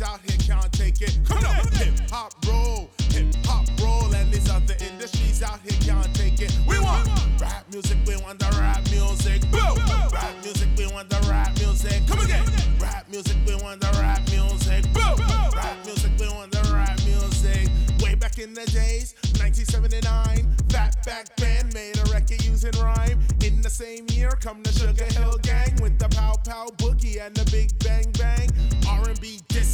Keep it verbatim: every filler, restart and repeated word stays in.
out here can't take it. Come on, hip hop roll, hip hop roll, and these other industries out here can't take it. We want rap music, we want the rap music. Boo! Rap music, we want the rap music. Come again. Rap music, we want the rap music. Boo! Rap music, we want the rap music. Way back in the days, nineteen seventy-nine, Fatback Band made a record using rhyme. In the same year, come the Sugar Hill Gang with the Pow Pow Boogie and the Big Bang Bang. R and B disc